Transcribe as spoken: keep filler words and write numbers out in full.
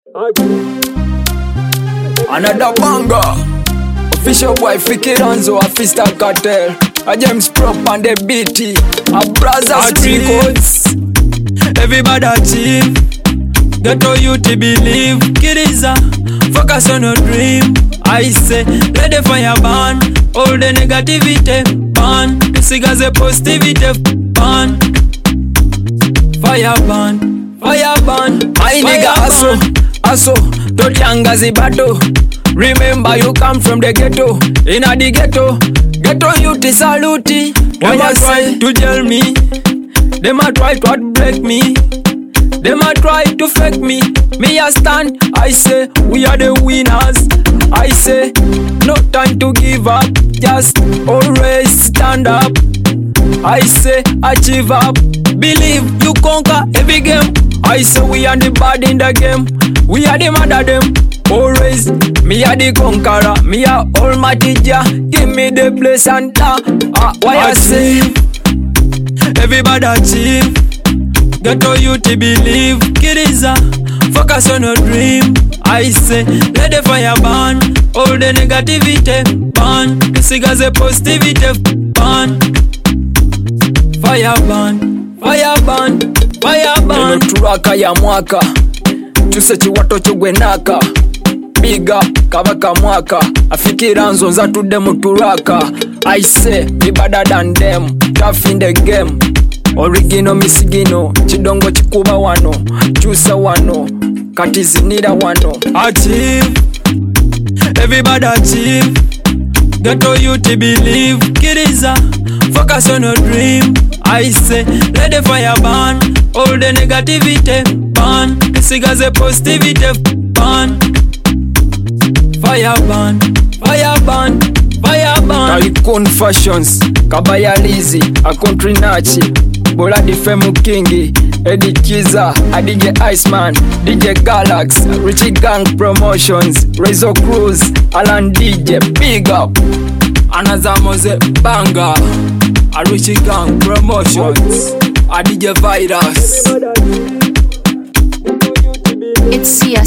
Another banger. Official boy Fikiranzo, a Fista Cartel, a James Prop and the B T, a Brothers Records. Everybody achieve, get all you to believe. Kiriza, focus on your dream. I say, let the fire burn, all the negativity burn. The cigars a positivity burn. Fire burn, fire burn. My nigga Aso, Aso, Totiangazi Bato. Remember you come from the ghetto, inna the ghetto. Ghetto youth is saluti. Them a try to jail me, them a try to break me, them a try to fake me. Me a stand, I say we are the winners. I say no time to give up, just always stand up. I say achieve up, believe you conquer every game. I say we are the bad in the game, we are the mad at them. Always, me a the conqueror, me a almighty Jah. Give me the place and ta. Uh, why I say, everybody achieve, get all you to believe. Kiriza, focus on your dream. I say, let the fire burn, all the negativity burn. The cigars a positivity burn. Fire burn, fire burn, fire burn. Neno turaka ya mwaka, tuse chiwato chugwenaka. Big up, kabaka mwaka, Afikiranzo nza tude muturaka. I say, be better than them, tough in the game. Original misigino, chidongo chikuba wano, chusa wano, katizinira wano. Achieve, everybody achieve, get all you to believe. Kiriza, focus on your dream. I say, let the fire burn, all the negativity burn. The cigars a positivity burn. Fire burn, fire burn, fire burn. Tycoon Fashions, Kabaya Lizzy, a country nachi. Bola di Femu Kingi, Eddie Kiza, a D J Iceman, D J Galax, Richie Gang Promotions, Rezo Cruz, Alan D J, big up. Anazamoze Banga, a Richie Gang Promotions, a D J Virus. It's C